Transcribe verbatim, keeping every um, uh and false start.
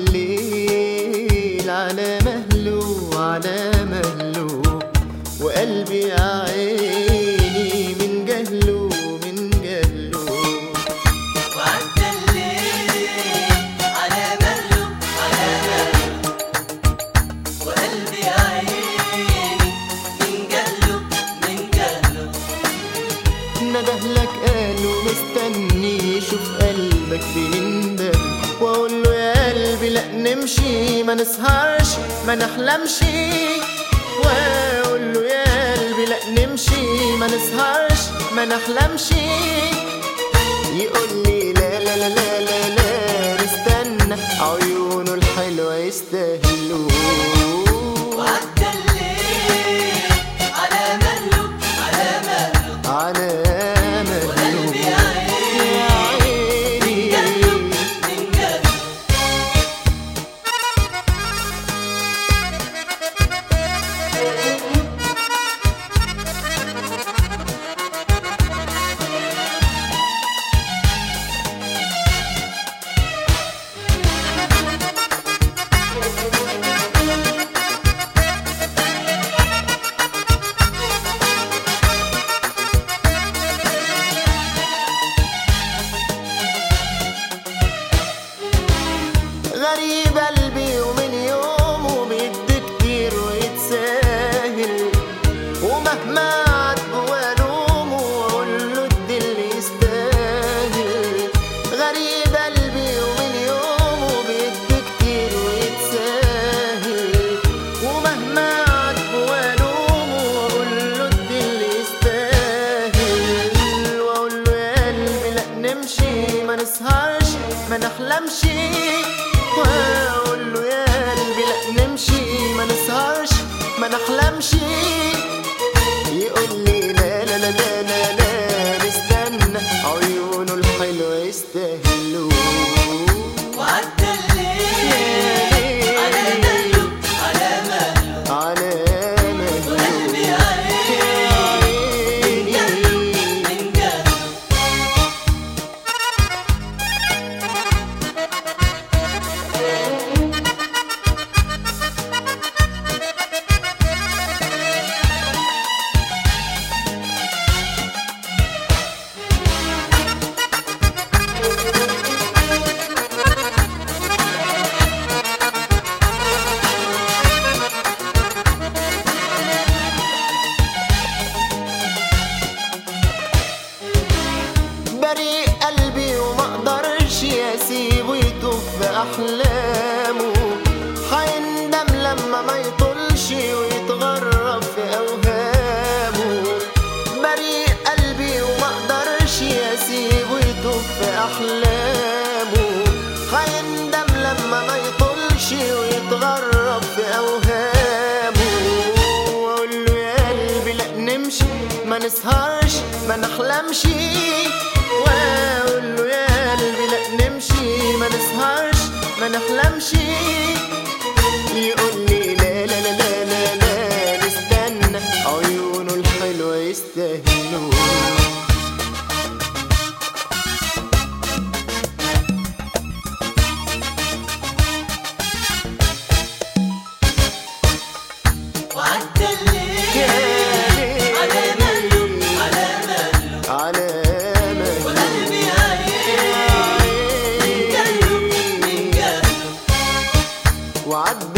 الليل على مهله على مهله، وقلبي يا عيني من جهله من جهله. وعدى الليل على مهله على مهله، وقلبي يا عيني من جهله من جهله. ندهلك قاله مستني يشوف قلبك بيندم، واقول له يا قلبي لا نمشي ما نسهرش ما نحلمش، واقول له يا قلبي لا نمشي ما نسهرش ما نحلمش. يقول لي لا لا لا لا لا لا نستنى، عيونه الحلوة يستاهلوا. وعدى الليل على مهله على مهله، على وقلبي يا عيني من جهله من جهله. غريب قلبي ومن يومه بيدي كتير ويتساهل، ومهما عاتبه والومه واقول له ادي اللي يستاهل. غريب قلبي ومن يومه بيدي كتير ويتساهل، ومهما عاتبه والومه واقول له ادي اللي يستاهل. واقول له يا قلبي لا نمشي ما نسهرش ما نحلمش، واقول له يا قلبي لا نمشي ما نسهرش ما نحلمش. يقول لي لا لا لا لا لا لا نستنى، عيونه الحلوة يستاهلوا. وعدى الليل على مهله على مهله، على مهله وقلبي يا عيني من جهله من جهله. بريء قلبي وما اقدرش اسيبه يتوه في احلامه، هيندم لما ما يطولش ويتغرب في اوهامه. بريء قلبي وما اقدرش اسيبه يتوه في احلامه، هيندم لما ما يطولش ويتغرب في اوهامه. واقول له يا قلبي لا نمشي ما نسهرش ما نحلمش، واقول له يا قلبي لا نمشي ما نسهرش ما نحلمش. يقول لي لا لا لا لا لا لا نستنى، عيونه الحلوة يستاهلوا. وعدى الليل على مهله على مهله، على مهله وقلبي يا عيني من جهله من جهله. وعد